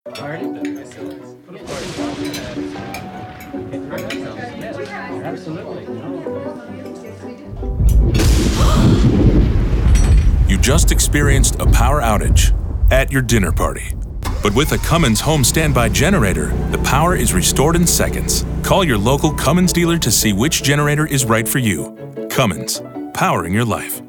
Party? Absolutely. You just experienced a power outage at your dinner party. But with a Cummins home standby generator, the power is restored in seconds. Call your local Cummins dealer to see which generator is right for you. Cummins, powering your life.